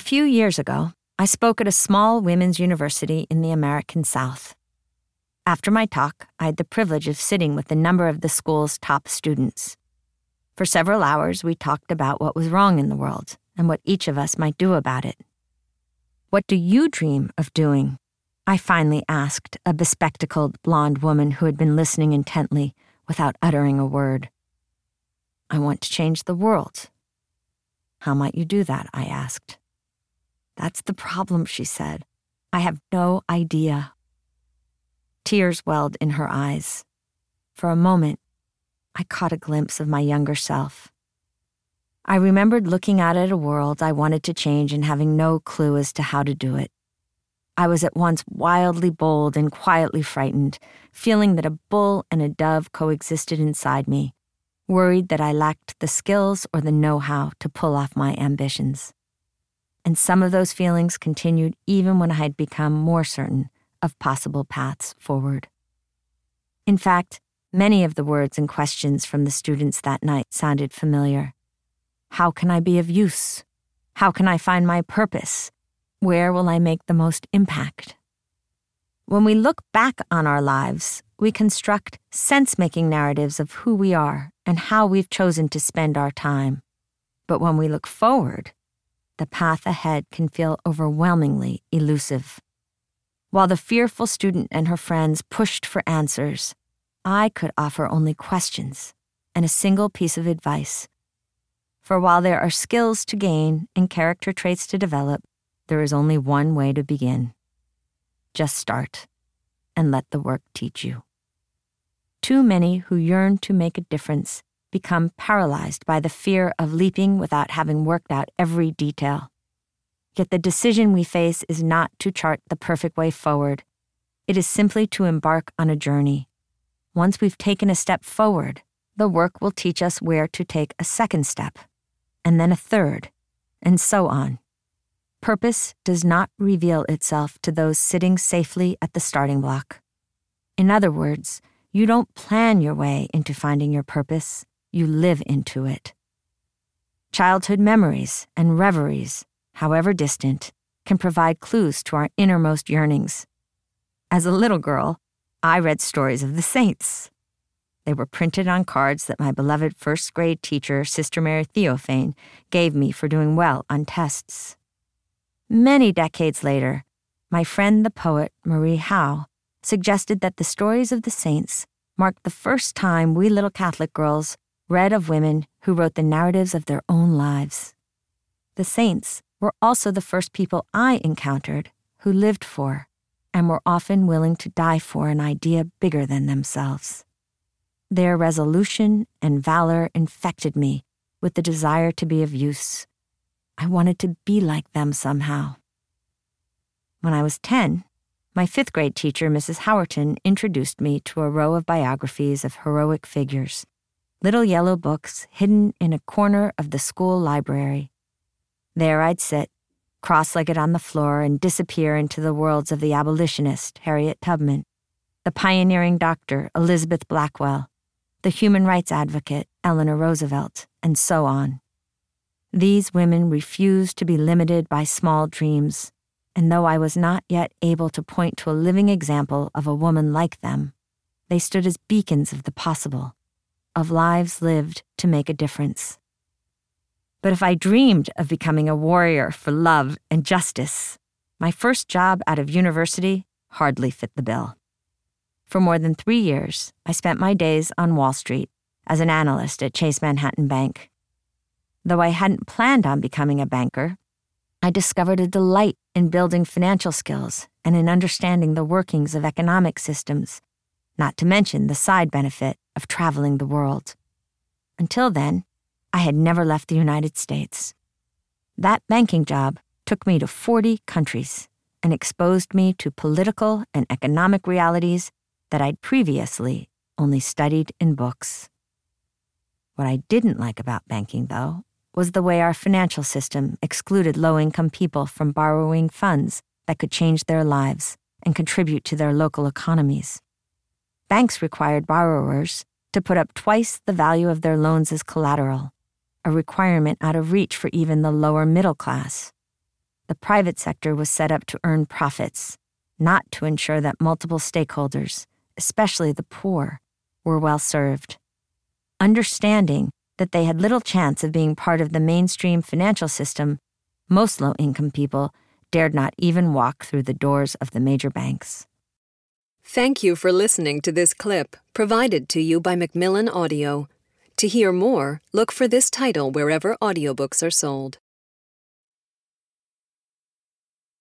few years ago, I spoke at a small women's university in the American South. After my talk, I had the privilege of sitting with a number of the school's top students. For several hours, we talked about what was wrong in the world and what each of us might do about it. "What do you dream of doing?" I finally asked a bespectacled blonde woman who had been listening intently without uttering a word. "I want to change the world." "How might you do that?" I asked. "That's the problem," she said. "I have no idea." Tears welled in her eyes. For a moment, I caught a glimpse of my younger self. I remembered looking out at a world I wanted to change and having no clue as to how to do it. I was at once wildly bold and quietly frightened, feeling that a bull and a dove coexisted inside me, worried that I lacked the skills or the know-how to pull off my ambitions. And some of those feelings continued even when I had become more certain of possible paths forward. In fact, many of the words and questions from the students that night sounded familiar. How can I be of use? How can I find my purpose? Where will I make the most impact? When we look back on our lives, we construct sense-making narratives of who we are and how we've chosen to spend our time. But when we look forward, the path ahead can feel overwhelmingly elusive. While the fearful student and her friends pushed for answers, I could offer only questions and a single piece of advice. For while there are skills to gain and character traits to develop, there is only one way to begin. Just start and let the work teach you. Too many who yearn to make a difference become paralyzed by the fear of leaping without having worked out every detail. Yet the decision we face is not to chart the perfect way forward. It is simply to embark on a journey. Once we've taken a step forward, the work will teach us where to take a second step, and then a third, and so on. Purpose does not reveal itself to those sitting safely at the starting block. In other words, you don't plan your way into finding your purpose, you live into it. Childhood memories and reveries, however distant, can provide clues to our innermost yearnings. As a little girl, I read stories of the saints. They were printed on cards that my beloved first-grade teacher, Sister Mary Theophane, gave me for doing well on tests. Many decades later, my friend the poet Marie Howe suggested that the stories of the saints marked the first time we little Catholic girls read of women who wrote the narratives of their own lives. The saints were also the first people I encountered who lived for and were often willing to die for an idea bigger than themselves. Their resolution and valor infected me with the desire to be of use. I wanted to be like them somehow. When I was 10, my fifth-grade teacher, Mrs. Howerton, introduced me to a row of biographies of heroic figures, little yellow books hidden in a corner of the school library. There I'd sit, cross-legged on the floor, and disappear into the worlds of the abolitionist, Harriet Tubman, the pioneering doctor, Elizabeth Blackwell, the human rights advocate, Eleanor Roosevelt, and so on. These women refused to be limited by small dreams, and though I was not yet able to point to a living example of a woman like them, they stood as beacons of the possible, of lives lived to make a difference. But if I dreamed of becoming a warrior for love and justice, my first job out of university hardly fit the bill. For more than 3 years, I spent my days on Wall Street as an analyst at Chase Manhattan Bank. Though I hadn't planned on becoming a banker, I discovered a delight in building financial skills and in understanding the workings of economic systems, not to mention the side benefit of traveling the world. Until then, I had never left the United States. That banking job took me to 40 countries and exposed me to political and economic realities that I'd previously only studied in books. What I didn't like about banking, though, was the way our financial system excluded low-income people from borrowing funds that could change their lives and contribute to their local economies. Banks required borrowers to put up twice the value of their loans as collateral, a requirement out of reach for even the lower middle class. The private sector was set up to earn profits, not to ensure that multiple stakeholders, especially the poor, were well served. Understanding that they had little chance of being part of the mainstream financial system, most low-income people dared not even walk through the doors of the major banks. Thank you for listening to this clip provided to you by Macmillan Audio. To hear more, look for this title wherever audiobooks are sold.